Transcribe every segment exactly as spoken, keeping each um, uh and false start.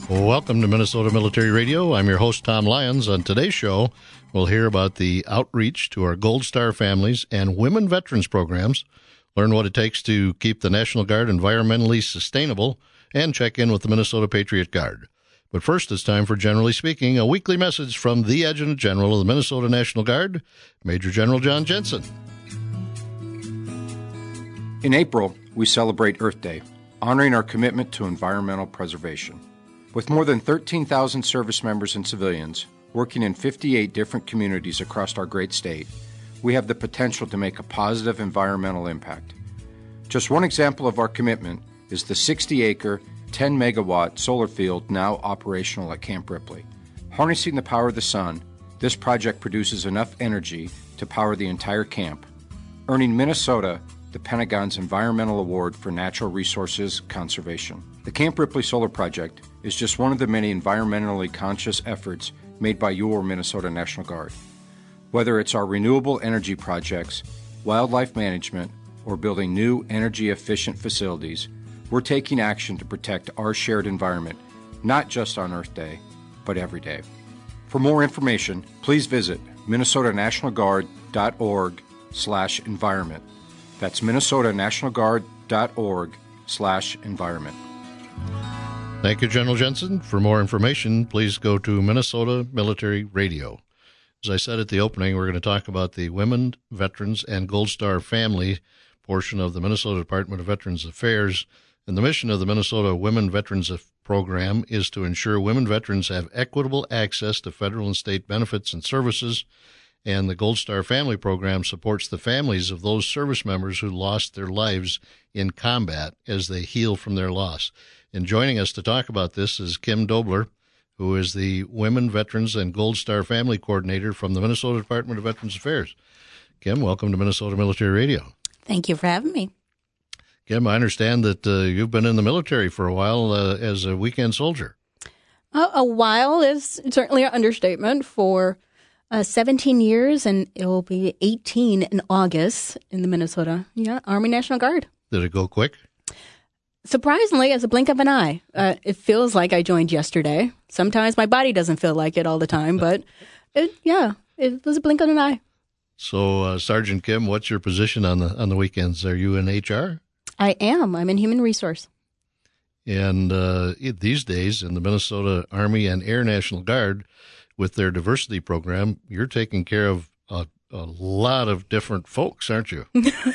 Welcome to Minnesota Military Radio. I'm your host, Tom Lyons. On today's show, we'll hear about the outreach to our Gold Star families and women veterans programs, learn what it takes to keep the National Guard environmentally sustainable, and check in with the Minnesota Patriot Guard. But first, it's time for Generally Speaking, a weekly message from the Adjutant General of the Minnesota National Guard, Major General John Jensen. In April, we celebrate Earth Day, honoring our commitment to environmental preservation. With more than thirteen thousand service members and civilians working in fifty-eight different communities across our great state, we have the potential to make a positive environmental impact. Just one example of our commitment is the sixty-acre, ten megawatt solar field now operational at Camp Ripley. Harnessing the power of the sun, this project produces enough energy to power the entire camp, earning Minnesota the Pentagon's Environmental Award for Natural Resources Conservation. The Camp Ripley Solar Project is just one of the many environmentally conscious efforts made by your Minnesota National Guard. Whether it's our renewable energy projects, wildlife management, or building new energy-efficient facilities, we're taking action to protect our shared environment, not just on Earth Day, but every day. For more information, please visit minnesota national guard dot org slash environment. That's minnesota national guard dot org slash environment. Thank you, General Jensen. For more information, please go to Minnesota Military Radio. As I said at the opening, we're going to talk about the Women, Veterans, and Gold Star Family portion of the Minnesota Department of Veterans Affairs. And the mission of the Minnesota Women Veterans Program is to ensure women veterans have equitable access to federal and state benefits and services. And the Gold Star Family Program supports the families of those service members who lost their lives in combat as they heal from their loss. And joining us to talk about this is Kim Dobler, who is the Women, Veterans, and Gold Star Family Coordinator from the Minnesota Department of Veterans Affairs. Kim, welcome to Minnesota Military Radio. Thank you for having me. Kim, I understand that uh, you've been in the military for a while uh, as a weekend soldier. Uh, a while is certainly an understatement. For uh, seventeen years, and it will be eighteen in August in the Minnesota yeah, Army National Guard. Did it go quick? Surprisingly, as a blink of an eye. Uh, it feels like I joined yesterday. Sometimes my body doesn't feel like it all the time, but it, yeah, it was a blink of an eye. So, uh, Sergeant Kim, what's your position on the on the weekends? Are you in H R? I am. I'm in Human Resource. And uh, these days, in the Minnesota Army and Air National Guard, with their diversity program, you're taking care of a, a lot of different folks, aren't you?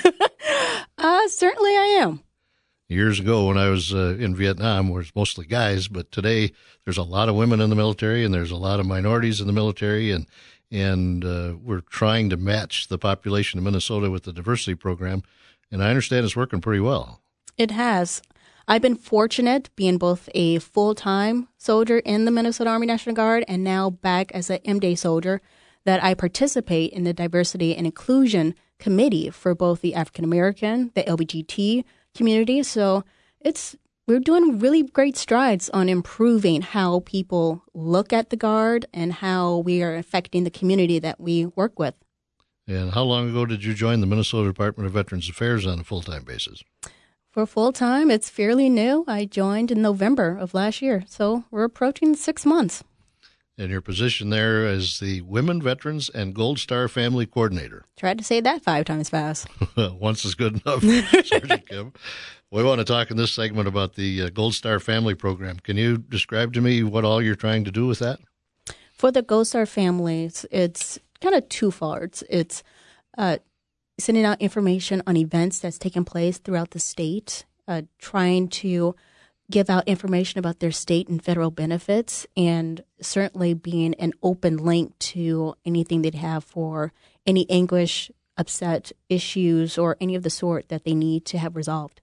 uh, certainly I am. Years ago when I was uh, in Vietnam, it was mostly guys, but today there's a lot of women in the military and there's a lot of minorities in the military, and and uh, we're trying to match the population of Minnesota with the diversity program, and I understand it's working pretty well. It has. I've been fortunate being both a full-time soldier in the Minnesota Army National Guard and now back as an M-Day soldier, that I participate in the Diversity and Inclusion Committee for both the African American, the L G B T community. So it's we're doing really great strides on improving how people look at the Guard and how we are affecting the community that we work with. And how long ago did you join the Minnesota Department of Veterans Affairs on a full-time basis? For full-time, it's fairly new. I joined in November of last year, so we're approaching six months. And your position there is the Women, Veterans, and Gold Star Family Coordinator. Tried to say that five times fast. Once is good enough, Sergeant Kim. We want to talk in this segment about the uh, Gold Star Family Program. Can you describe to me what all you're trying to do with that? For the Gold Star families, it's kind of twofold. It's uh, sending out information on events that's taking place throughout the state, uh, trying to give out information about their state and federal benefits, and certainly being an open link to anything they'd have for any anguish, upset issues, or any of the sort that they need to have resolved.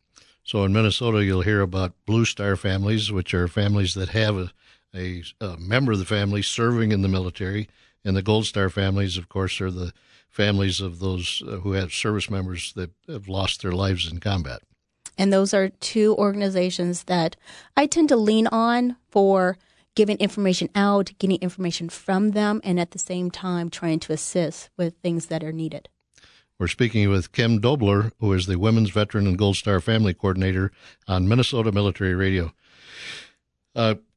So in Minnesota, you'll hear about Blue Star families, which are families that have a, a, a member of the family serving in the military. And the Gold Star families, of course, are the families of those uh, who have service members that have lost their lives in combat. And those are two organizations that I tend to lean on for giving information out, getting information from them, and at the same time trying to assist with things that are needed. We're speaking with Kim Dobler, who is the Women's Veteran and Gold Star Family Coordinator on Minnesota Military Radio. Uh,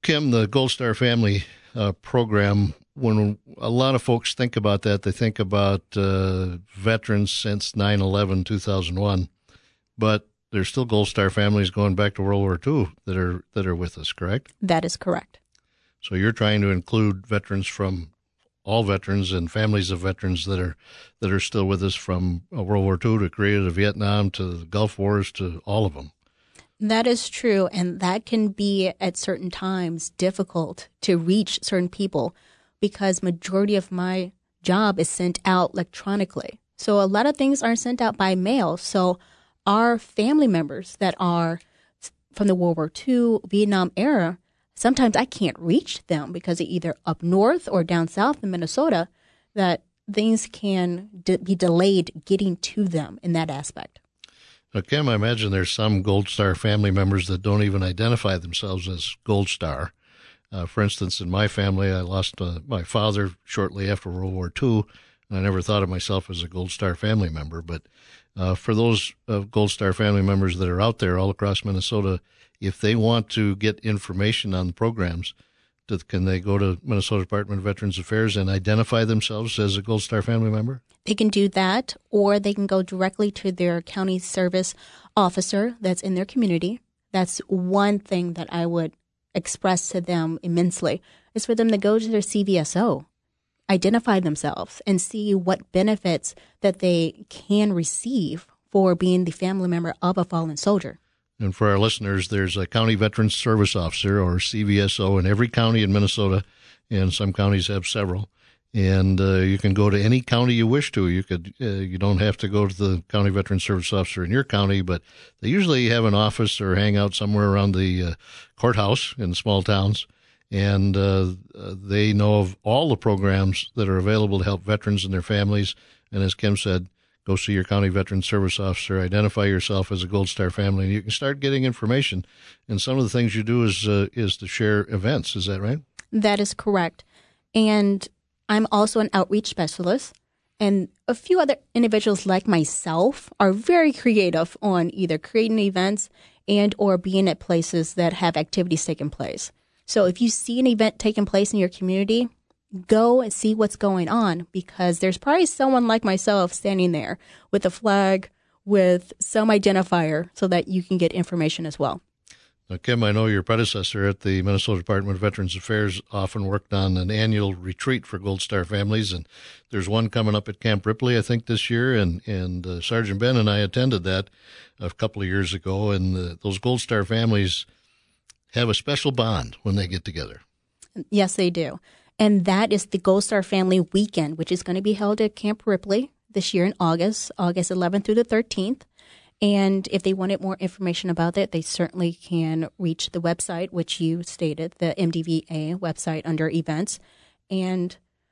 Kim, the Gold Star Family uh, program, when a lot of folks think about that, they think about uh, veterans since nine eleven, two thousand one, but there's still Gold Star families going back to World War Two that are that are with us, correct? That is correct. So you're trying to include veterans from all veterans and families of veterans that are that are still with us from World War Two to Korea to Vietnam to the Gulf Wars to all of them. That is true, and that can be at certain times difficult to reach certain people because majority of my job is sent out electronically. So a lot of things aren't sent out by mail. So our family members that are from the World War Two, Vietnam era, sometimes I can't reach them because they're either up north or down south in Minnesota, that things can d- be delayed getting to them in that aspect. Now, Kim, I imagine there's some Gold Star family members that don't even identify themselves as Gold Star. Uh, for instance, in my family, I lost uh, my father shortly after World War Two, and I never thought of myself as a Gold Star family member. But uh, for those uh, Gold Star family members that are out there all across Minnesota, if they want to get information on the programs, to, can they go to Minnesota Department of Veterans Affairs and identify themselves as a Gold Star family member? They can do that, or they can go directly to their county service officer that's in their community. That's one thing that I would express to them immensely, is for them to go to their C V S O, identify themselves, and see what benefits that they can receive for being the family member of a fallen soldier. And for our listeners, there's a County Veterans Service Officer, or C V S O, in every county in Minnesota, and some counties have several. And uh, you can go to any county you wish to. You could, uh, you don't have to go to the County Veterans Service Officer in your county, but they usually have an office or hang out somewhere around the uh, courthouse in small towns. And uh, they know of all the programs that are available to help veterans and their families. And as Kim said, go see your County Veterans Service Officer, identify yourself as a Gold Star family, and you can start getting information. And some of the things you do is uh, is to share events. Is that right? That is correct. And I'm also an outreach specialist, and a few other individuals like myself are very creative on either creating events and or being at places that have activities taking place. So if you see an event taking place in your community, go and see what's going on, because there's probably someone like myself standing there with a flag, with some identifier, so that you can get information as well. Now, Kim, I know your predecessor at the Minnesota Department of Veterans Affairs often worked on an annual retreat for Gold Star families, and there's one coming up at Camp Ripley, I think, this year, and, and uh, Sergeant Ben and I attended that a couple of years ago, and uh, those Gold Star families have a special bond when they get together. Yes, they do. And that is the Gold Star Family Weekend, which is going to be held at Camp Ripley this year in August, August eleventh through the thirteenth. And if they wanted more information about it, they certainly can reach the website, which you stated, the M D V A website under events. And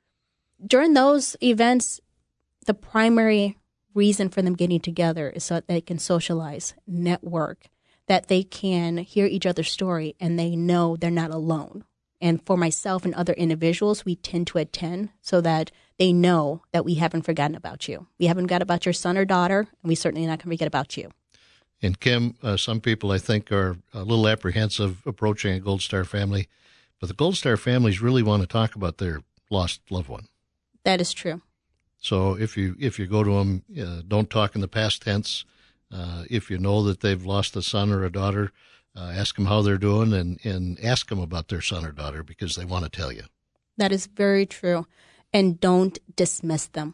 during those events, the primary reason for them getting together is so that they can socialize, network, that they can hear each other's story, and they know they're not alone. And for myself and other individuals, we tend to attend so that they know that we haven't forgotten about you. We haven't forgotten about your son or daughter, and we certainly not going to forget about you. And Kim, uh, some people I think are a little apprehensive approaching a Gold Star family, but the Gold Star families really want to talk about their lost loved one. That is true. So if you if you go to them, uh, don't talk in the past tense. Uh, if you know that they've lost a son or a daughter, uh, ask them how they're doing, and, and ask them about their son or daughter, because they want to tell you. That is very true. And don't dismiss them.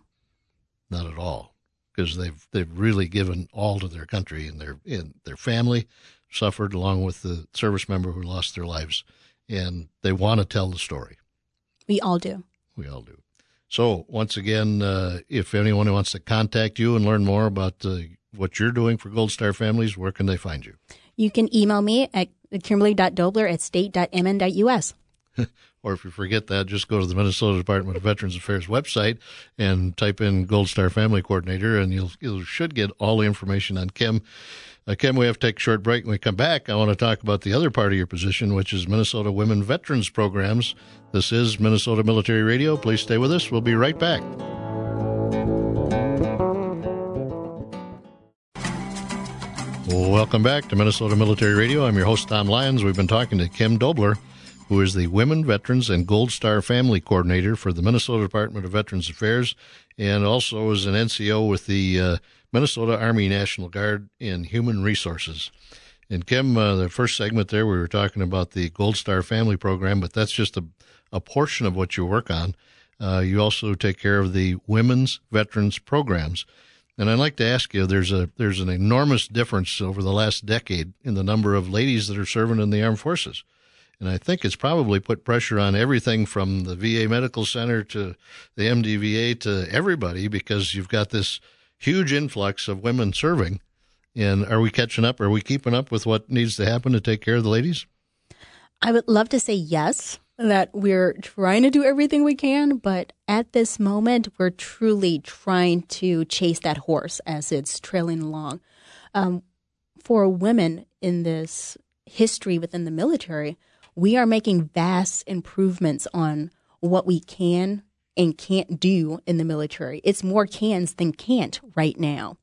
Not at all, because they've they've really given all to their country, and their and their family suffered along with the service member who lost their lives, and they want to tell the story. We all do. We all do. So once again, uh, if anyone wants to contact you and learn more about uh, what you're doing for Gold Star families, where can they find you? You can email me at kimberly dot dobler at state dot m n dot u s. Or if you forget that, just go to the Minnesota Department of Veterans Affairs website and type in Gold Star Family Coordinator, and you'll you should get all the information on Kim. Uh, Kim, we have to take a short break. When we come back, I want to talk about the other part of your position, which is Minnesota Women Veterans Programs. This is Minnesota Military Radio. Please stay with us. We'll be right back. Welcome back to Minnesota Military Radio. I'm your host, Tom Lyons. We've been talking to Kim Dobler, who is the Women, Veterans, and Gold Star Family Coordinator for the Minnesota Department of Veterans Affairs, and also is an N C O with the uh, Minnesota Army National Guard in Human Resources. And Kim, uh, the first segment there, we were talking about the Gold Star Family Program, but that's just a, a portion of what you work on. Uh, you also take care of the Women's Veterans Programs. And I'd like to ask you, there's a there's an enormous difference over the last decade in the number of ladies that are serving in the armed forces. And I think it's probably put pressure on everything from the V A Medical Center to the M D V A to everybody, because you've got this huge influx of women serving. And are we catching up? Are we keeping up with what needs to happen to take care of the ladies? I would love to say yes, that we're trying to do everything we can, but at this moment, we're truly trying to chase that horse as it's trailing along. Um, for women in this history within the military, we are making vast improvements on what we can and can't do in the military. It's more cans than can't right now.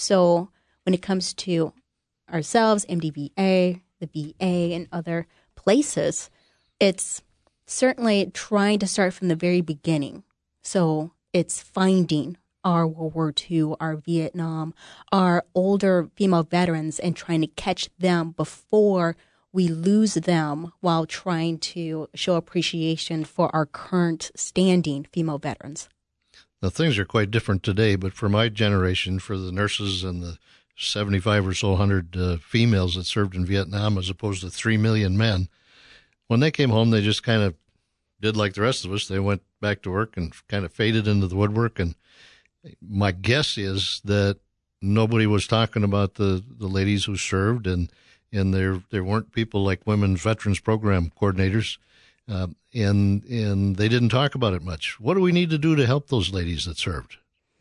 So when it comes to ourselves, M D V A, the V A, and other places, it's certainly trying to start from the very beginning. So it's finding our World War Two, our Vietnam, our older female veterans, and trying to catch them before we lose them, while trying to show appreciation for our current standing female veterans. Now, things are quite different today, but for my generation, for the nurses and the seventy-five or so hundred uh, females that served in Vietnam, as opposed to three million men, when they came home, they just kind of did like the rest of us. They went back to work and kind of faded into the woodwork. And my guess is that nobody was talking about the, the ladies who served, and, and there there weren't people like Women's Veterans Program coordinators, uh, and and they didn't talk about it much. What do we need to do to help those ladies that served?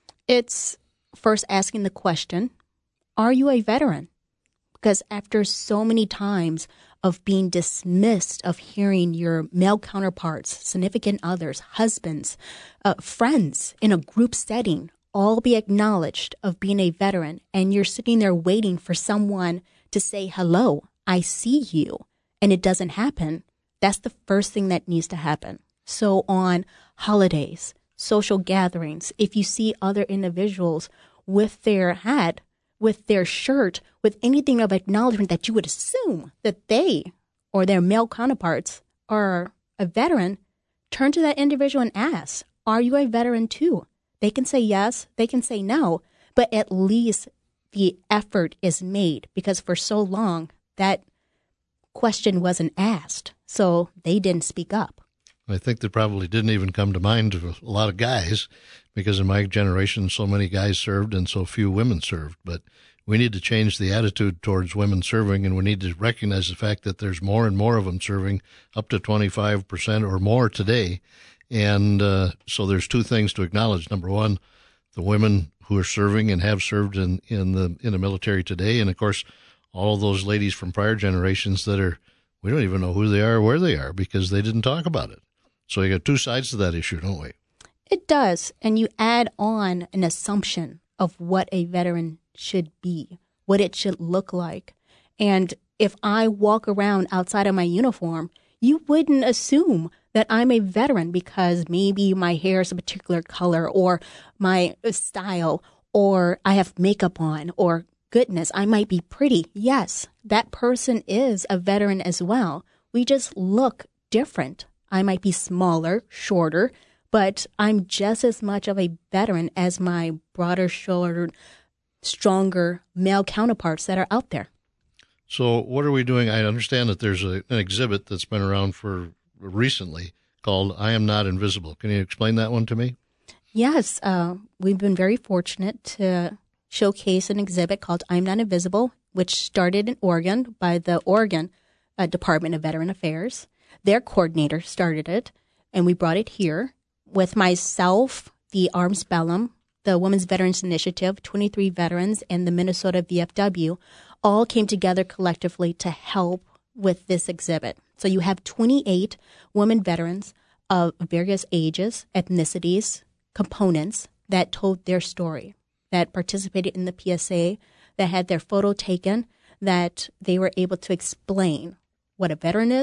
It's first asking the question, are you a veteran? Because after so many times of being dismissed, of hearing your male counterparts, significant others, husbands, uh, friends in a group setting all be acknowledged of being a veteran, and you're sitting there waiting for someone to say, hello, I see you, and it doesn't happen, that's the first thing that needs to happen. So on holidays, social gatherings, if you see other individuals with their hat, with their shirt, with anything of acknowledgement that you would assume that they or their male counterparts are a veteran, turn to that individual and ask, are you a veteran too? They can say yes, they can say no, but at least the effort is made, because for so long that question wasn't asked, so they didn't speak up. I think that probably didn't even come to mind to a lot of guys, because in my generation, so many guys served and so few women served. But we need to change the attitude towards women serving, and we need to recognize the fact that there's more and more of them serving, up to twenty-five percent or more today. And uh, so there's two things to acknowledge. Number one, the women who are serving and have served in, in the in the military today, and of course, all of those ladies from prior generations that are, we don't even know who they are or where they are, because they didn't talk about it. So you got two sides to that issue, don't we? It does. And you add on an assumption of what a veteran should be, what it should look like. And if I walk around outside of my uniform, you wouldn't assume that I'm a veteran because maybe my hair is a particular color, or my style, or I have makeup on, or goodness, I might be pretty. Yes, that person is a veteran as well. We just look different. I might be smaller, shorter, but I'm just as much of a veteran as my broader shouldered, stronger male counterparts that are out there. So what are we doing? I understand that there's a, an exhibit that's been around for recently called I Am Not Invisible. Can you explain that one to me? Yes. Uh, we've been very fortunate to showcase an exhibit called I'm Not Invisible, which started in Oregon by the Oregon uh, Department of Veteran Affairs. Their coordinator started it, and we brought it here with myself, the Arms Bellum, the Women's Veterans Initiative, twenty-three veterans, and the Minnesota V F W all came together collectively to help with this exhibit. So you have twenty-eight women veterans of various ages, ethnicities, components that told their story, that participated in the P S A, that had their photo taken, that they were able to explain what a veteran is,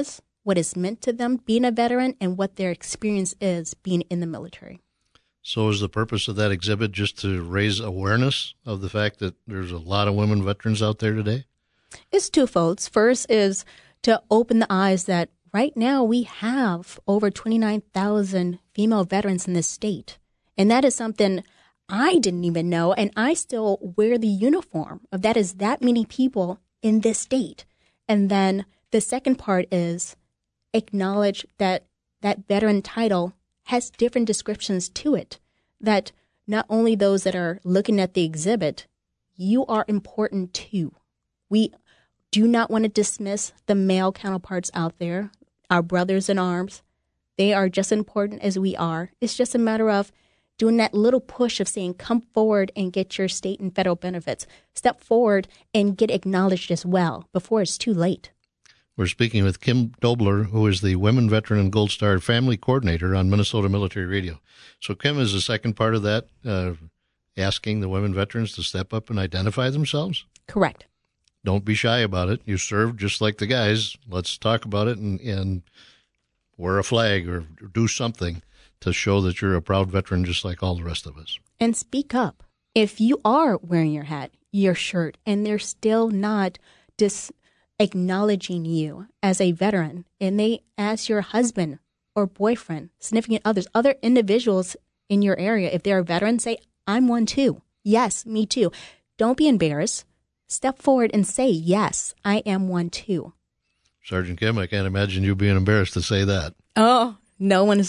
what is meant to them being a veteran and what their experience is being in the military. So is the purpose of that exhibit just to raise awareness of the fact that there's a lot of women veterans out there today? It's twofold. First is to open the eyes that right now we have over twenty-nine thousand female veterans in this state. And that is something I didn't even know, and I still wear the uniform of that is that many people in this state. And then the second part is acknowledge that that veteran title has different descriptions to it, that not only those that are looking at the exhibit, you are important too. We do not want to dismiss the male counterparts out there, our brothers in arms. They are just as important as we are. It's just a matter of doing that little push of saying, come forward and get your state and federal benefits. Step forward and get acknowledged as well before it's too late. We're speaking with Kim Dobler, who is the Women Veteran and Gold Star Family Coordinator on Minnesota Military Radio. So Kim, is the second part of that uh, asking the women veterans to step up and identify themselves? Correct. Don't be shy about it. You served just like the guys. Let's talk about it and, and wear a flag or do something to show that you're a proud veteran just like all the rest of us. And speak up. If you are wearing your hat, your shirt, and they're still not dis- acknowledging you as a veteran, and they ask your husband or boyfriend, significant others, other individuals in your area, if they're a veteran, say, I'm one too. Yes, me too. Don't be embarrassed. Step forward and say, yes, I am one too. Sergeant Kim, I can't imagine you being embarrassed to say that. Oh, no one is.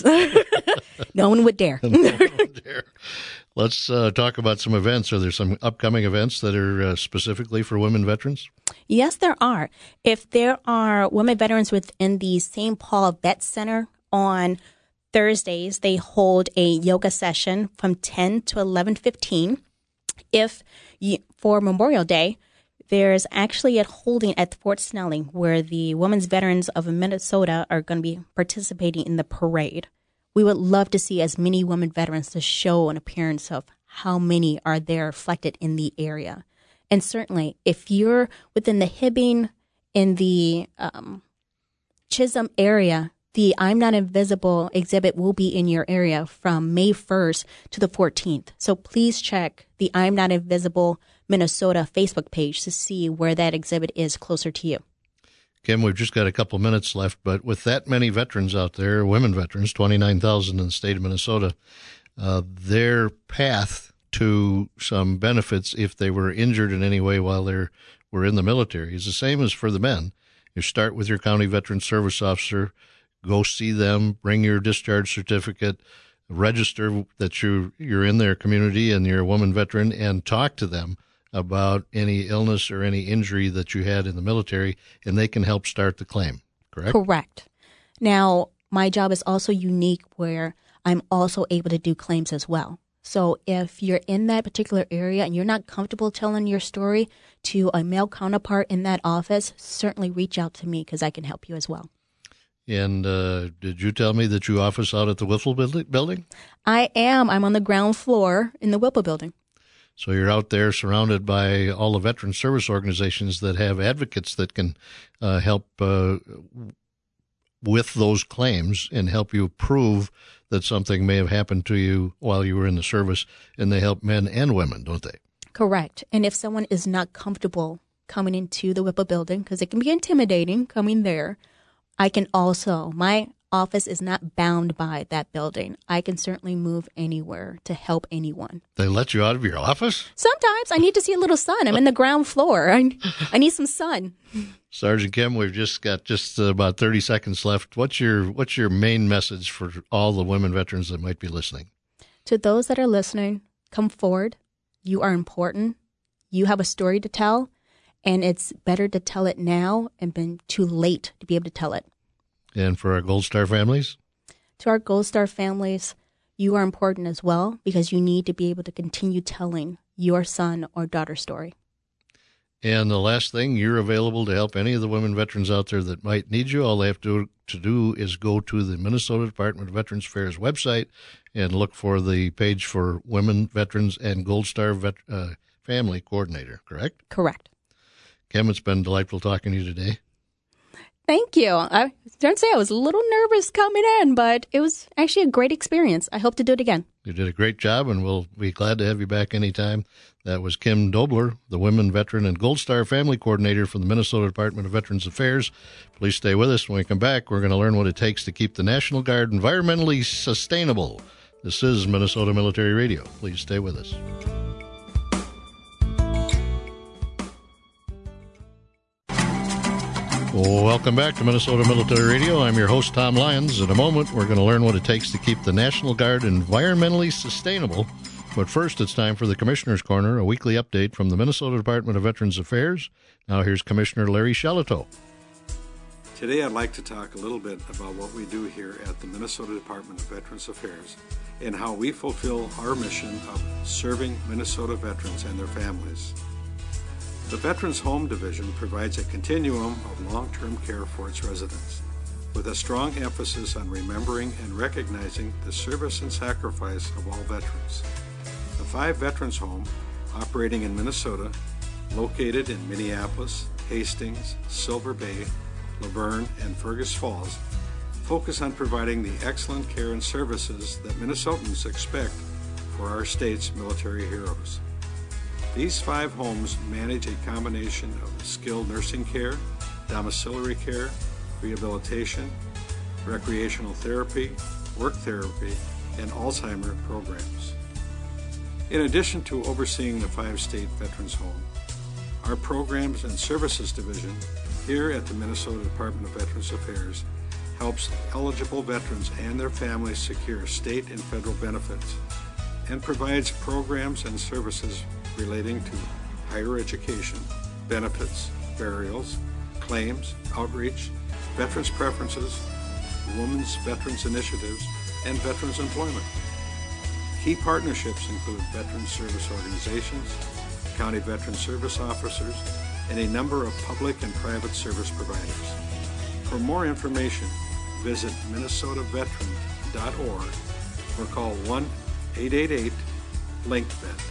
No one would dare. No one would dare. Let's uh, talk about some events. Are there some upcoming events that are uh, specifically for women veterans? Yes, there are. If there are women veterans within the Saint Paul Vet Center on Thursdays, they hold a yoga session from ten to eleven fifteen. If you, for Memorial Day, there's actually a holding at Fort Snelling where the Women's Veterans of Minnesota are going to be participating in the parade. We would love to see as many women veterans to show an appearance of how many are there reflected in the area. And certainly, if you're within the Hibbing, in the um, Chisholm area, the I'm Not Invisible exhibit will be in your area from May first to the fourteenth. So please check the I'm Not Invisible Minnesota Facebook page to see where that exhibit is closer to you. Kim, we've just got a couple minutes left, but with that many veterans out there, women veterans, twenty-nine thousand in the state of Minnesota, uh, their path to some benefits if they were injured in any way while they were in the military is the same as for the men. You start with your county veteran service officer, go see them, bring your discharge certificate, register that you, you're in their community and you're a woman veteran, and talk to them about any illness or any injury that you had in the military, and they can help start the claim, correct? Correct. Now, my job is also unique where I'm also able to do claims as well. So if you're in that particular area and you're not comfortable telling your story to a male counterpart in that office, certainly reach out to me because I can help you as well. And uh, did you tell me that you office out at the Whipple building? I am. I'm on the ground floor in the Whipple building. So you're out there surrounded by all the veteran service organizations that have advocates that can uh, help uh, with those claims and help you prove that something may have happened to you while you were in the service, and they help men and women, don't they? Correct. And if someone is not comfortable coming into the Whipple building, because it can be intimidating coming there, I can also, my office is not bound by that building. I can certainly move anywhere to help anyone. They let you out of your office? Sometimes I need to see a little sun. I'm in the ground floor. I, I need some sun. Sergeant Kim, we've just got just about thirty seconds left. What's your what's your main message for all the women veterans that might be listening? To those that are listening, come forward. You are important. You have a story to tell, and it's better to tell it now and been too late to be able to tell it. And for our Gold Star families? To our Gold Star families, you are important as well because you need to be able to continue telling your son or daughter's story. And the last thing, you're available to help any of the women veterans out there that might need you. All they have to, to do is go to the Minnesota Department of Veterans Affairs website and look for the page for Women Veterans and Gold Star vet, uh, Family Coordinator, correct? Correct. Kim, it's been delightful talking to you today. Thank you. I don't say I was a little nervous coming in, but it was actually a great experience. I hope to do it again. You did a great job, and we'll be glad to have you back anytime. That was Kim Dobler, the Women, Veteran, and Gold Star Family Coordinator for the Minnesota Department of Veterans Affairs. Please stay with us. When we come back, we're going to learn what it takes to keep the National Guard environmentally sustainable. This is Minnesota Military Radio. Please stay with us. Welcome back to Minnesota Military Radio. I'm your host, Tom Lyons. In a moment, we're going to learn what it takes to keep the National Guard environmentally sustainable. But first, it's time for the Commissioner's Corner, a weekly update from the Minnesota Department of Veterans Affairs. Now here's Commissioner Larry Shalato. Today, I'd like to talk a little bit about what we do here at the Minnesota Department of Veterans Affairs and how we fulfill our mission of serving Minnesota veterans and their families. The Veterans Home Division provides a continuum of long-term care for its residents, with a strong emphasis on remembering and recognizing the service and sacrifice of all veterans. The five Veterans Homes operating in Minnesota, located in Minneapolis, Hastings, Silver Bay, Laverne, and Fergus Falls, focus on providing the excellent care and services that Minnesotans expect for our state's military heroes. These five homes manage a combination of skilled nursing care, domiciliary care, rehabilitation, recreational therapy, work therapy, and Alzheimer's programs. In addition to overseeing the five state Veterans Homes, our Programs and Services Division here at the Minnesota Department of Veterans Affairs helps eligible veterans and their families secure state and federal benefits and provides programs and services relating to higher education, benefits, burials, claims, outreach, veterans preferences, women's veterans initiatives, and veterans employment. Key partnerships include veterans service organizations, county veteran service officers, and a number of public and private service providers. For more information, visit minnesota veteran dot org or call one eight eight eight link vet.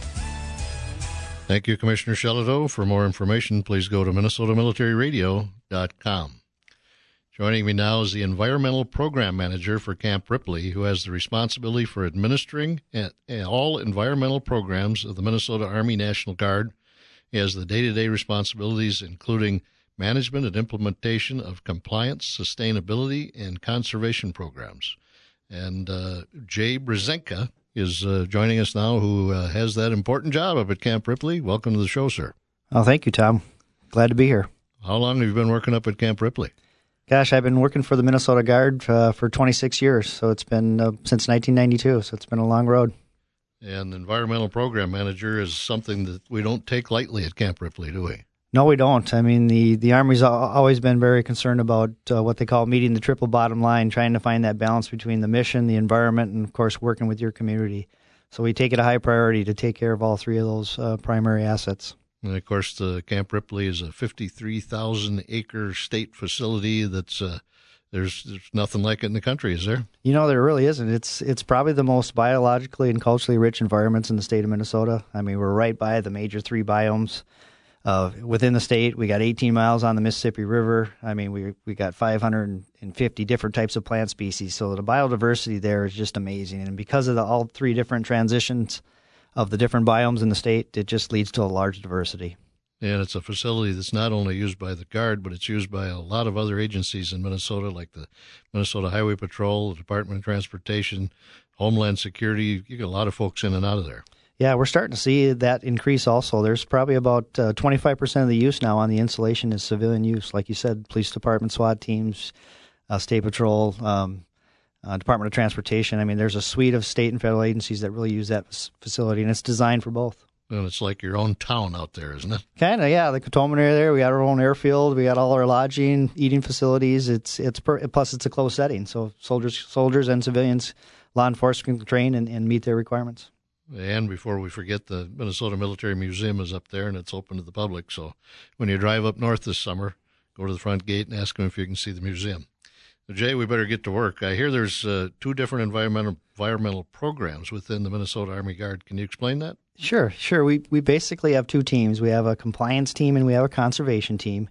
Thank you, Commissioner Shalato. For more information, please go to minnesota military radio dot com. Joining me now is the Environmental Program Manager for Camp Ripley, who has the responsibility for administering all environmental programs of the Minnesota Army National Guard. He has the day-to-day responsibilities, including management and implementation of compliance, sustainability, and conservation programs. And uh, Jay Brzezinka is uh, joining us now, who uh, has that important job up at Camp Ripley. Welcome to the show, sir. Oh, thank you, Tom. Glad to be here. How long have you been working up at Camp Ripley? Gosh, I've been working for the Minnesota Guard uh, for twenty-six years, so it's been uh, since nineteen ninety-two, so it's been a long road. And environmental program manager is something that we don't take lightly at Camp Ripley, do we? No, we don't. I mean, the, the Army's always been very concerned about uh, what they call meeting the triple bottom line, trying to find that balance between the mission, the environment, and, of course, working with your community. So we take it a high priority to take care of all three of those uh, primary assets. And, of course, the Camp Ripley is a fifty-three thousand acre state facility that's uh, there's, there's nothing like it in the country, is there? You know, there really isn't. It's it's probably the most biologically and culturally rich environments in the state of Minnesota. I mean, we're right by the major three biomes. Uh, within the state, we got eighteen miles on the Mississippi River. I mean, we we got five hundred fifty different types of plant species. So the biodiversity there is just amazing. And because of the, all three different transitions of the different biomes in the state, it just leads to a large diversity. And it's a facility that's not only used by the Guard, but it's used by a lot of other agencies in Minnesota, like the Minnesota Highway Patrol, the Department of Transportation, Homeland Security. You get a lot of folks in and out of there. Yeah, we're starting to see that increase also. There's probably about uh, twenty-five percent of the use now on the installation is civilian use. Like you said, police department, SWAT teams, uh, state patrol, um, uh, Department of Transportation. I mean, there's a suite of state and federal agencies that really use that f- facility, and it's designed for both. And it's like your own town out there, isn't it? Kind of, yeah. The Cantonment area there, we got our own airfield, we got all our lodging, eating facilities. It's it's per, plus it's a closed setting, so soldiers, soldiers and civilians, law enforcement can train and, and meet their requirements. And before we forget, the Minnesota Military Museum is up there, and it's open to the public. So when you drive up north this summer, go to the front gate and ask them if you can see the museum. So Jay, we better get to work. I hear there's uh, two different environmental environmental programs within the Minnesota Army Guard. Can you explain that? Sure, sure. We we basically have two teams. We have a compliance team and we have a conservation team.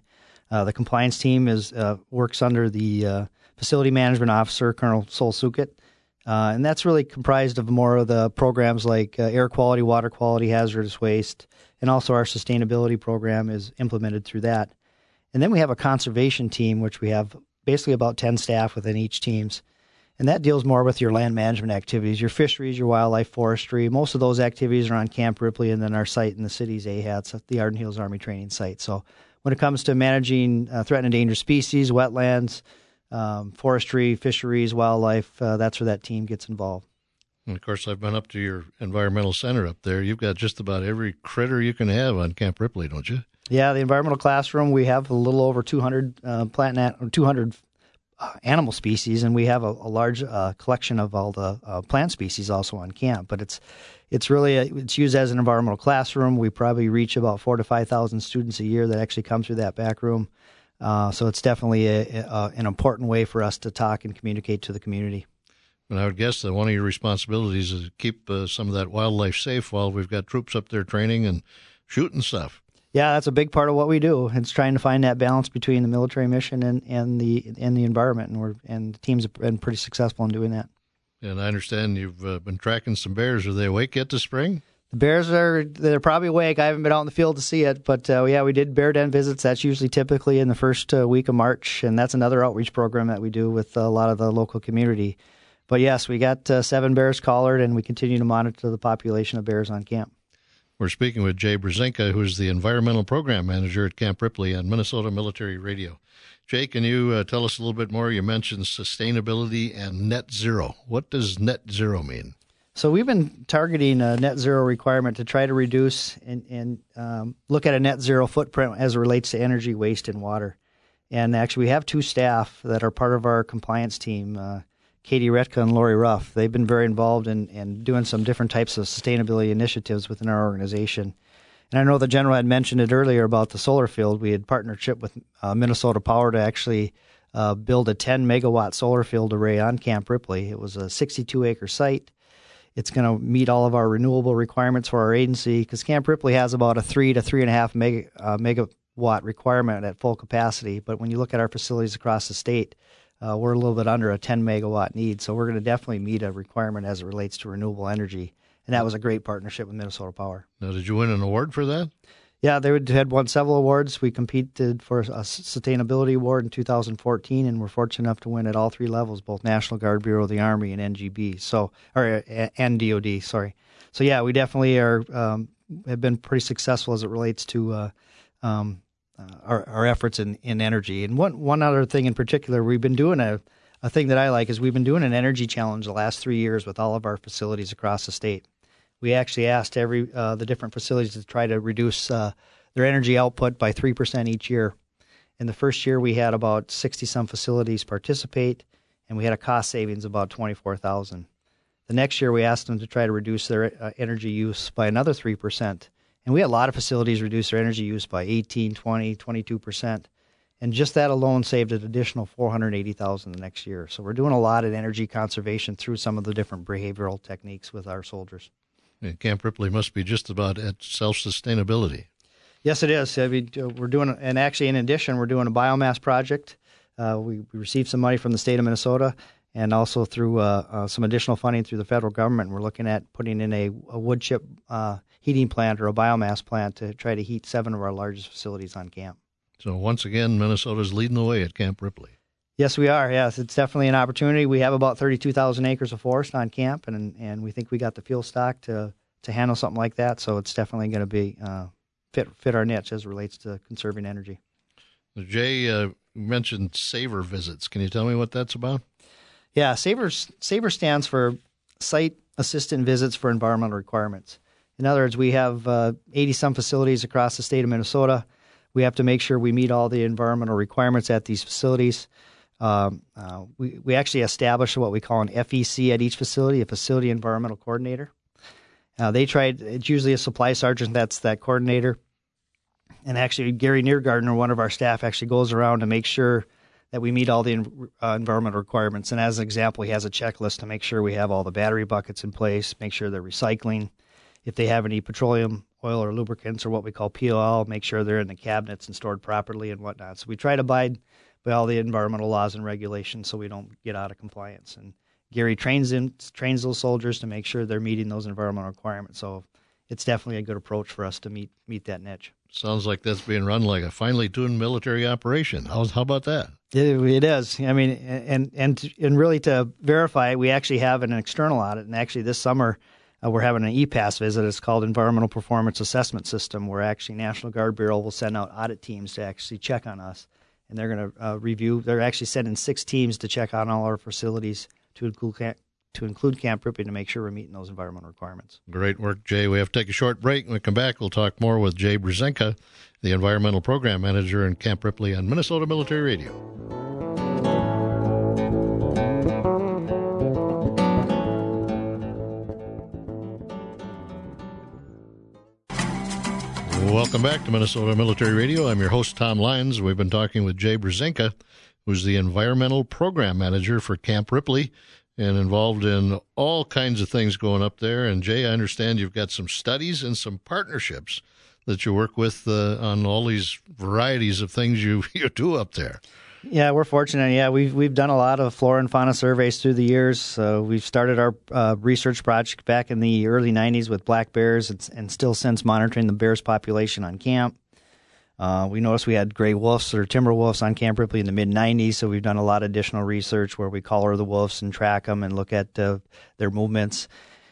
Uh, the compliance team is uh, works under the uh, facility management officer, Colonel Sol Sukit, uh, and that's really comprised of more of the programs like uh, air quality, water quality, hazardous waste, and also our sustainability program is implemented through that. And then we have a conservation team, which we have basically about ten staff within each teams. And that deals more with your land management activities, your fisheries, your wildlife, forestry. Most of those activities are on Camp Ripley and then our site in the city's A HATS, the Arden Hills Army Training Site. So when it comes to managing uh, threatened and endangered species, wetlands, um, forestry, fisheries, wildlife, uh, that's where that team gets involved. And of course, I've been up to your environmental center up there. You've got just about every critter you can have on Camp Ripley, don't you? Yeah, the environmental classroom, we have a little over two hundred uh, plant nat- two hundred uh, animal species, and we have a, a large uh, collection of all the uh, plant species also on camp. But it's it's really a, it's used as an environmental classroom. We probably reach about four to five thousand students a year that actually come through that back room. Uh, so it's definitely a, a, an important way for us to talk and communicate to the community. And I would guess that one of your responsibilities is to keep uh, some of that wildlife safe while we've got troops up there training and shooting stuff. Yeah, that's a big part of what we do. It's trying to find that balance between the military mission and, and the and the environment, and we're and the teams have been pretty successful in doing that. And I understand you've uh, been tracking some bears. Are they awake yet this spring? The bears are they're probably awake. I haven't been out in the field to see it, but uh, yeah, we did bear den visits. That's usually typically in the first uh, week of March, and that's another outreach program that we do with a lot of the local community. But yes, we got uh, seven bears collared, and we continue to monitor the population of bears on camp. We're speaking with Jay Brzezinka, who's the Environmental Program Manager at Camp Ripley on Minnesota Military Radio. Jay, can you uh, tell us a little bit more? You mentioned sustainability and net zero. What does net zero mean? So we've been targeting a net zero requirement to try to reduce and, and um, look at a net zero footprint as it relates to energy, waste, and water. And actually, we have two staff that are part of our compliance team, uh, Katie Retka and Lori Ruff. They've been very involved in, in doing some different types of sustainability initiatives within our organization. And I know the General had mentioned it earlier about the solar field. We had partnership with uh, Minnesota Power to actually uh, build a ten megawatt solar field array on Camp Ripley. It was a sixty-two acre site. It's going to meet all of our renewable requirements for our agency because Camp Ripley has about a three to three and a half mega, uh, megawatt requirement at full capacity. But when you look at our facilities across the state, Uh, we're a little bit under a ten megawatt need, so we're going to definitely meet a requirement as it relates to renewable energy, and that was a great partnership with Minnesota Power. Now, did you win an award for that? Yeah, they had won several awards. We competed for a sustainability award in two thousand fourteen, and we're fortunate enough to win at all three levels, both National Guard, Bureau of the Army, and N G B. So, or and D O D. Sorry. So yeah, we definitely are um, have been pretty successful as it relates to. Uh, um, Uh, our, our efforts in, in energy. And one one other thing in particular, we've been doing a, a thing that I like is we've been doing an energy challenge the last three years with all of our facilities across the state. We actually asked every uh, the different facilities to try to reduce uh, their energy output by three percent each year. In the first year, we had about sixty-some facilities participate, and we had a cost savings of about twenty-four thousand dollars. The next year, we asked them to try to reduce their uh, energy use by another three percent. And we had a lot of facilities reduce their energy use by eighteen, twenty, twenty-two percent. And just that alone saved an additional four hundred eighty thousand dollars the next year. So we're doing a lot of energy conservation through some of the different behavioral techniques with our soldiers. And Camp Ripley must be just about at self-sustainability. Yes, it is. I mean, we're doing, and actually in addition, we're doing a biomass project. Uh, we, we received some money from the state of Minnesota and also through uh, uh, some additional funding through the federal government. We're looking at putting in a, a wood chip uh, heating plant or a biomass plant to try to heat seven of our largest facilities on camp. So once again, Minnesota's leading the way at Camp Ripley. Yes, we are. Yes, it's definitely an opportunity. We have about thirty-two thousand acres of forest on camp, and and we think we got the fuel stock to to handle something like that. So it's definitely going to be uh, fit fit our niche as it relates to conserving energy. Jay uh, mentioned SAVER visits. Can you tell me what that's about? Yeah, SAVER SAVER stands for Site Assistant Visits for Environmental Requirements. In other words, we have uh, eighty-some facilities across the state of Minnesota. We have to make sure we meet all the environmental requirements at these facilities. Um, uh, we, we actually establish what we call an F E C at each facility, a Facility Environmental Coordinator. Uh, they tried, it's usually a supply sergeant that's that coordinator. And actually, Gary Neergardner, one of our staff, actually goes around to make sure that we meet all the uh, environmental requirements. And as an example, he has a checklist to make sure we have all the battery buckets in place, make sure they're recycling. If they have any petroleum oil or lubricants or what we call P O L, make sure they're in the cabinets and stored properly and whatnot. So we try to abide by all the environmental laws and regulations so we don't get out of compliance. And Gary trains them, trains those soldiers to make sure they're meeting those environmental requirements. So it's definitely a good approach for us to meet meet that niche. Sounds like that's being run like a finely tuned military operation. How, how about that? It, it is. I mean, and and and really to verify, we actually have an external audit. And actually this summer, uh, we're having an E PASS visit. It's called Environmental Performance Assessment System, where actually National Guard Bureau will send out audit teams to actually check on us. And they're going to uh, review. They're actually sending six teams to check on all our facilities to include Camp, to include Camp Ripley to make sure we're meeting those environmental requirements. Great work, Jay. We have to take a short break. When we come back, we'll talk more with Jay Brzenka, the Environmental Program Manager in Camp Ripley on Minnesota Military Radio. Welcome back to Minnesota Military Radio. I'm your host, Tom Lyons. We've been talking with Jay Brzenka, who's the Environmental Program Manager for Camp Ripley and involved in all kinds of things going up there. And, Jay, I understand you've got some studies and some partnerships that you work with uh, on all these varieties of things you, you do up there. Yeah, we're fortunate. Yeah, we've we've done a lot of flora and fauna surveys through the years. Uh, we've started our uh, research project back in the early nineties with black bears, and, and still since monitoring the bears population on camp. Uh, we noticed we had gray wolves or timber wolves on Camp Ripley in the mid nineties, so we've done a lot of additional research where we collar the wolves and track them and look at uh, their movements.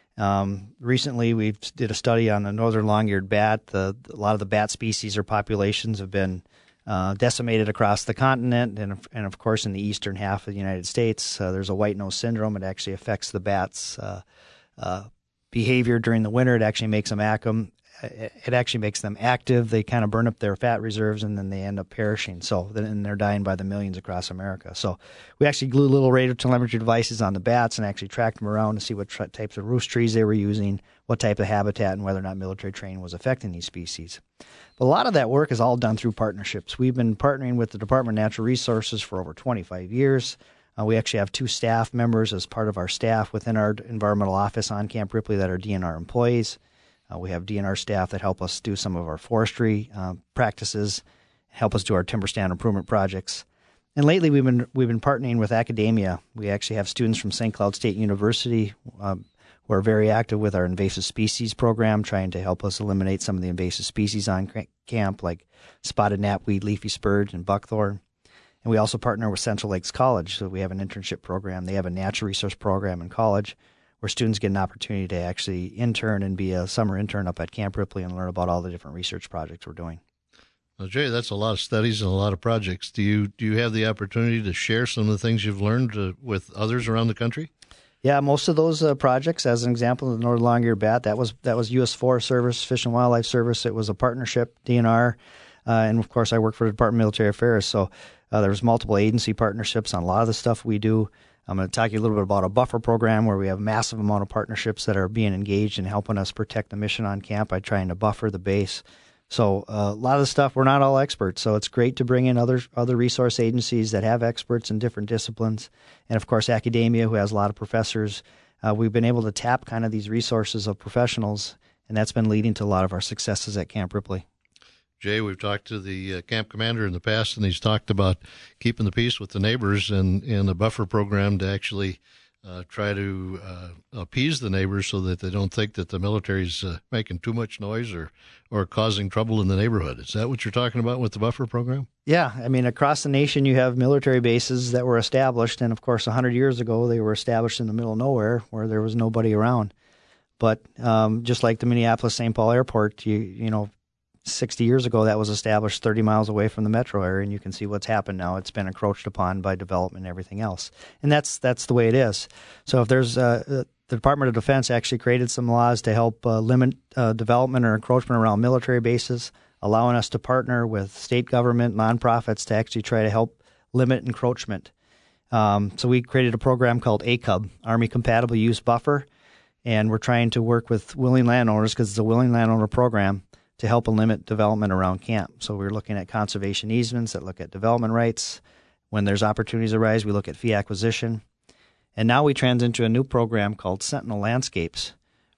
Um, recently, we did a study on the northern long-eared bat. The, a lot of the bat species or populations have been Uh, decimated across the continent, and, and of course in the eastern half of the United States. Uh, there's a white nose syndrome. It actually affects the bats' uh, uh, behavior during the winter. It actually makes them acum. It actually makes them active. They kind of burn up their fat reserves, and then they end up perishing. So then they're dying by the millions across America. So we actually glue little radio telemetry devices on the bats and actually tracked them around to see what tra- types of roost trees they were using, what type of habitat, and whether or not military training was affecting these species. But a lot of that work is all done through partnerships. We've been partnering with the Department of Natural Resources for over twenty-five years. Uh, we actually have two staff members as part of our staff within our environmental office on Camp Ripley that are D N R employees. Uh, we have D N R staff that help us do some of our forestry uh, practices, help us do our timber stand improvement projects. And lately, we've been we've been partnering with academia. We actually have students from Saint Cloud State University um, who are very active with our invasive species program, trying to help us eliminate some of the invasive species on camp, like spotted knapweed, leafy spurge, and buckthorn. And we also partner with Central Lakes College, so we have an internship program. They have a natural resource program in college where students get an opportunity to actually intern and be a summer intern up at Camp Ripley and learn about all the different research projects we're doing. Well, Jay, that's a lot of studies and a lot of projects. Do you do you have the opportunity to share some of the things you've learned uh, with others around the country? Yeah, most of those uh, projects, as an example, the northern long-eared bat, that was that was U S Forest Service, Fish and Wildlife Service. It was a partnership, D N R, uh, and of course I work for the Department of Military Affairs. So uh, there was multiple agency partnerships on a lot of the stuff we do. I'm going to talk to you a little bit about a buffer program where we have a massive amount of partnerships that are being engaged in helping us protect the mission on camp by trying to buffer the base. So uh, a lot of the stuff, we're not all experts, so it's great to bring in other other resource agencies that have experts in different disciplines. And, of course, academia, who has a lot of professors. Uh, we've been able to tap kind of these resources of professionals, and that's been leading to a lot of our successes at Camp Ripley. Jay, we've talked to the uh, camp commander in the past, and he's talked about keeping the peace with the neighbors and, and the buffer program to actually uh, try to uh, appease the neighbors so that they don't think that the military's uh, making too much noise or, or causing trouble in the neighborhood. Is that what you're talking about with the buffer program? Yeah. I mean, across the nation, you have military bases that were established. And, of course, one hundred years ago, they were established in the middle of nowhere where there was nobody around. But um, just like the Minneapolis-Saint Paul Airport, you you know, sixty years ago, that was established thirty miles away from the metro area, and you can see what's happened now. It's been encroached upon by development and everything else. And that's that's the way it is. So if there's uh, the Department of Defense actually created some laws to help uh, limit uh, development or encroachment around military bases, allowing us to partner with state government, nonprofits to actually try to help limit encroachment. Um, so we created a program called A C U B, Army Compatible Use Buffer, and we're trying to work with willing landowners, because it's a willing landowner program, to help limit development around camp. So we're looking at conservation easements that look at development rights. When there's opportunities arise, we look at fee acquisition. And now we transition to a new program called Sentinel Landscapes,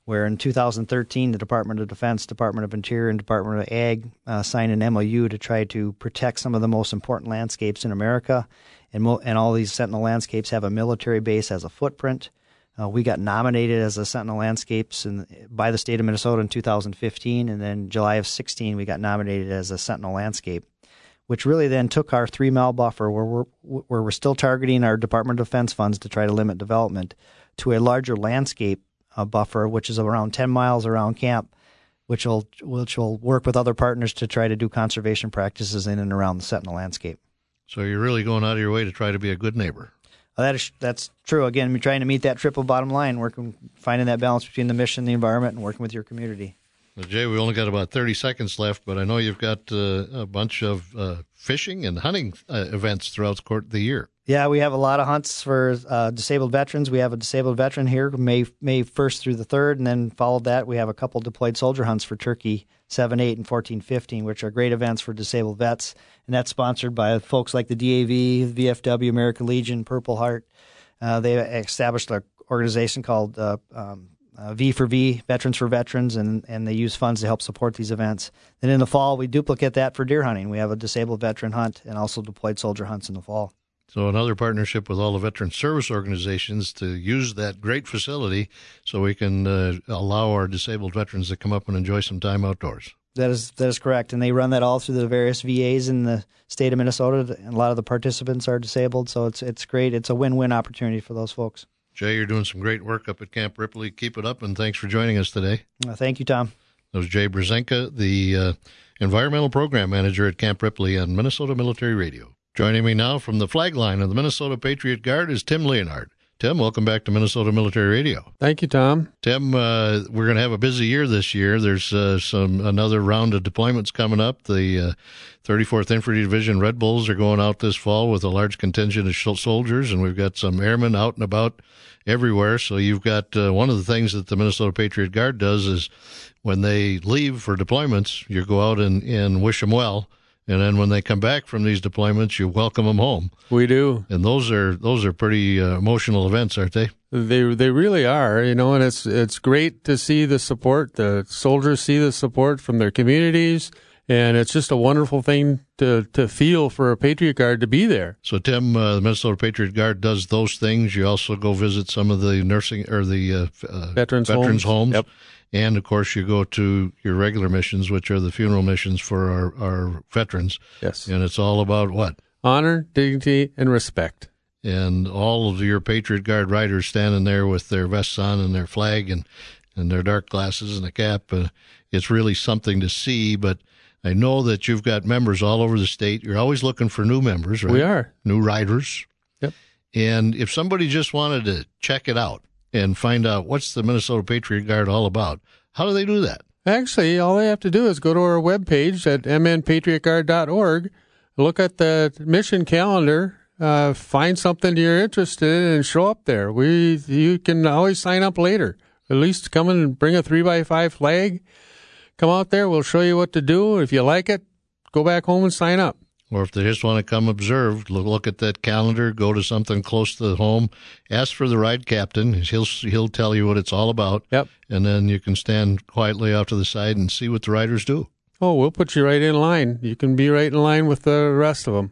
where in two thousand thirteen, the Department of Defense, Department of Interior, and Department of Ag uh, signed an M O U to try to protect some of the most important landscapes in America. And, mo- and all these Sentinel landscapes have a military base as a footprint. Uh, we got nominated as a Sentinel Landscapes in, by the state of Minnesota in two thousand fifteen, and then July of sixteen, we got nominated as a Sentinel Landscape, which really then took our three-mile buffer, where we're, where we're still targeting our Department of Defense funds to try to limit development, to a larger landscape uh, buffer, which is around ten miles around camp, which will which will work with other partners to try to do conservation practices in and around the Sentinel landscape. So you're really going out of your way to try to be a good neighbor. Well, that is, that's true. Again, we're trying to meet that triple bottom line, working, finding that balance between the mission, the environment, and working with your community. Well, Jay, we only got about thirty seconds left, but I know you've got uh, a bunch of uh, fishing and hunting uh, events throughout the course of the year. Yeah, we have a lot of hunts for uh, disabled veterans. We have a disabled veteran here May May first through the third, and then followed that, we have a couple deployed soldier hunts for Turkey seven, eight, and fourteen, fifteen, which are great events for disabled vets. And that's sponsored by folks like the D A V, the V F W, American Legion, Purple Heart. Uh, they established an organization called uh, um, uh, V for V, Veterans for Veterans, and, and they use funds to help support these events. Then in the fall, we duplicate that for deer hunting. We have a disabled veteran hunt and also deployed soldier hunts in the fall. So another partnership with all the veteran service organizations to use that great facility so we can uh, allow our disabled veterans to come up and enjoy some time outdoors. That is that is correct, and they run that all through the various V As in the state of Minnesota, and a lot of the participants are disabled, so it's it's great. It's a win-win opportunity for those folks. Jay, you're doing some great work up at Camp Ripley. Keep it up, and thanks for joining us today. Uh, thank you, Tom. That was Jay Brzezinka, the uh, Environmental Program Manager at Camp Ripley on Minnesota Military Radio. Joining me now from the flag line of the Minnesota Patriot Guard is Tim Leonard. Tim, welcome back to Minnesota Military Radio. Thank you, Tom. Tim, uh, we're going to have a busy year this year. There's uh, some another round of deployments coming up. The uh, thirty-fourth Infantry Division Red Bulls are going out this fall with a large contingent of soldiers, and we've got some airmen out and about everywhere. So you've got uh, one of the things that the Minnesota Patriot Guard does is when they leave for deployments, you go out and, and wish them well. And then when they come back from these deployments, you welcome them home. We do, and those are those are pretty uh, emotional events, aren't they? They they really are, you know. And it's it's great to see the support. The soldiers see the support from their communities, and it's just a wonderful thing to to feel for a Patriot Guard to be there. So, Tim, uh, the Minnesota Patriot Guard does those things. You also go visit some of the nursing or the uh, uh, veterans, veterans homes. homes. Yep. And, of course, you go to your regular missions, which are the funeral missions for our, our veterans. Yes. And it's all about what? Honor, dignity, and respect. And all of your Patriot Guard riders standing there with their vests on and their flag and, and their dark glasses and a cap. Uh, it's really something to see, but I know that you've got members all over the state. You're always looking for new members, right? We are. New riders. Yep. And if somebody just wanted to check it out and find out what's the Minnesota Patriot Guard all about, how do they do that? Actually, all they have to do is go to our webpage at m n patriot guard dot org, look at the mission calendar, uh, find something you're interested in, and show up there. We You can always sign up later. At least come in and bring a three by five flag. Come out there. We'll show you what to do. If you like it, go back home and sign up. Or if they just want to come observe, look at that calendar, go to something close to home, ask for the ride captain. He'll he'll tell you what it's all about. Yep. And then you can stand quietly off to the side and see what the riders do. Oh, we'll put you right in line. You can be right in line with the rest of them.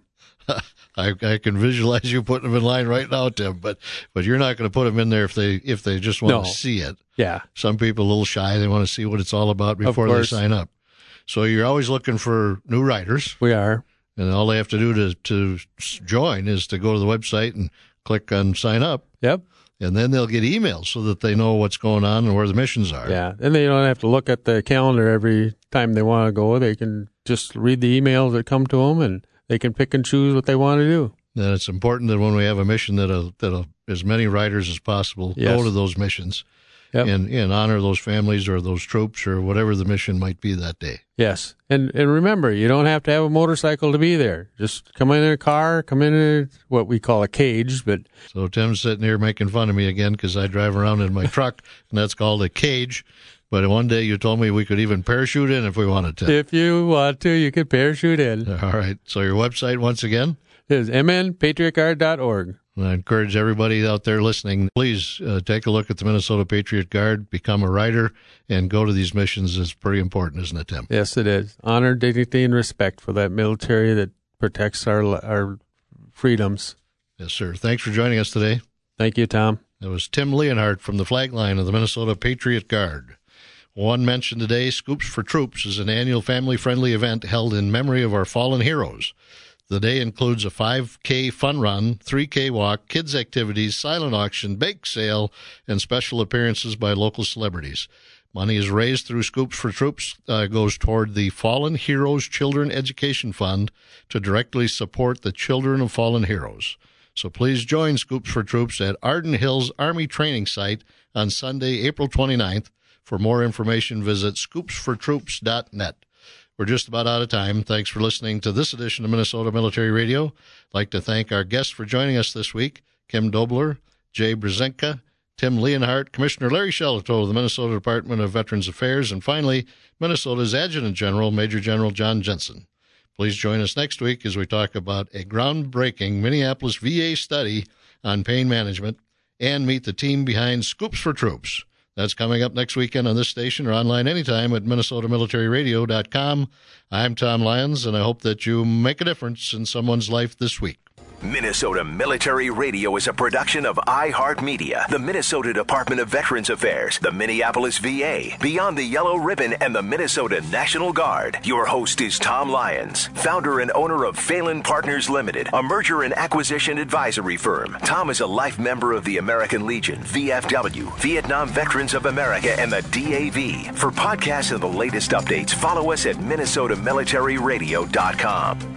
I, I can visualize you putting them in line right now, Tim, but but you're not going to put them in there if they if they just want no. to see it. Yeah. Some people are a little shy. They want to see what it's all about before they sign up. So you're always looking for new riders. We are. And all they have to do to, to join is to go to the website and click on sign up. Yep. And then they'll get emails so that they know what's going on and where the missions are. Yeah. And they don't have to look at the calendar every time they want to go. They can just read the emails that come to them, and they can pick and choose what they want to do. And it's important that when we have a mission that that as many riders as possible yes. go to those missions. Yep. And, and honor those families or those troops or whatever the mission might be that day. Yes. And and remember, you don't have to have a motorcycle to be there. Just come in a car, come in a, what we call a cage. But So Tim's sitting here making fun of me again because I drive around in my truck, and that's called a cage. But one day you told me we could even parachute in if we wanted to. If you want to, you could parachute in. All right. So your website, once again? Is m n patriot guard dot org. And I encourage everybody out there listening, please uh, take a look at the Minnesota Patriot Guard, become a rider, and go to these missions. It's pretty important, isn't it, Tim? Yes, it is. Honor, dignity, and respect for that military that protects our our freedoms. Yes, sir. Thanks for joining us today. Thank you, Tom. That was Tim Leonhardt from the flag line of the Minnesota Patriot Guard. One mention today, Scoops for Troops is an annual family-friendly event held in memory of our fallen heroes. The day includes a five K fun run, three K walk, kids' activities, silent auction, bake sale, and special appearances by local celebrities. Money is raised through Scoops for Troops, uh, goes toward the Fallen Heroes Children Education Fund to directly support the children of fallen heroes. So please join Scoops for Troops at Arden Hills Army Training Site on Sunday, April twenty-ninth. For more information, visit scoops for troops dot net. We're just about out of time. Thanks for listening to this edition of Minnesota Military Radio. I'd like to thank our guests for joining us this week, Kim Dobler, Jay Brzezinka, Tim Leonhardt, Commissioner Larry Shelito of the Minnesota Department of Veterans Affairs, and finally, Minnesota's Adjutant General, Major General John Jensen. Please join us next week as we talk about a groundbreaking Minneapolis V A study on pain management and meet the team behind Scoops for Troops. That's coming up next weekend on this station or online anytime at minnesota military radio dot com. I'm Tom Lyons, and I hope that you make a difference in someone's life this week. Minnesota Military Radio is a production of iHeartMedia, the Minnesota Department of Veterans Affairs, the Minneapolis V A, Beyond the Yellow Ribbon, and the Minnesota National Guard. Your host is Tom Lyons, founder and owner of Phelan Partners Limited, a merger and acquisition advisory firm. Tom is a life member of the American Legion, V F W, Vietnam Veterans of America, and the D A V. For podcasts and the latest updates, follow us at minnesota military radio dot com.